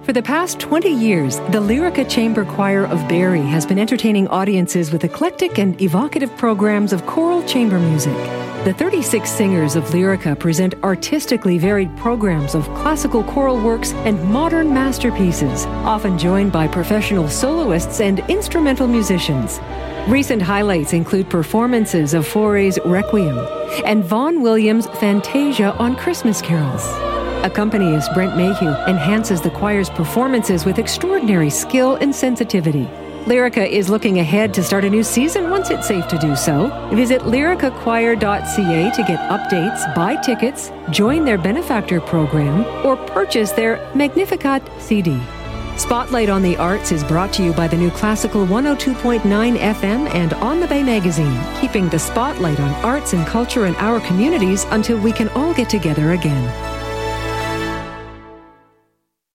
For the past 20 years, the Lyrica Chamber Choir of Barrie has been entertaining audiences with eclectic and evocative programs of choral chamber music. The 36 singers of Lyrica present artistically varied programs of classical choral works and modern masterpieces, often joined by professional soloists and instrumental musicians. Recent highlights include performances of Fauré's Requiem and Vaughan Williams' Fantasia on Christmas carols. Accompanist Brent Mayhew enhances the choir's performances with extraordinary skill and sensitivity. Lyrica is looking ahead to start a new season once it's safe to do so. Visit lyricachoir.ca to get updates, buy tickets, join their benefactor program, or purchase their Magnificat CD. Spotlight on the Arts is brought to you by the new Classical 102.9 FM and On the Bay magazine, keeping the spotlight on arts and culture in our communities until we can all get together again.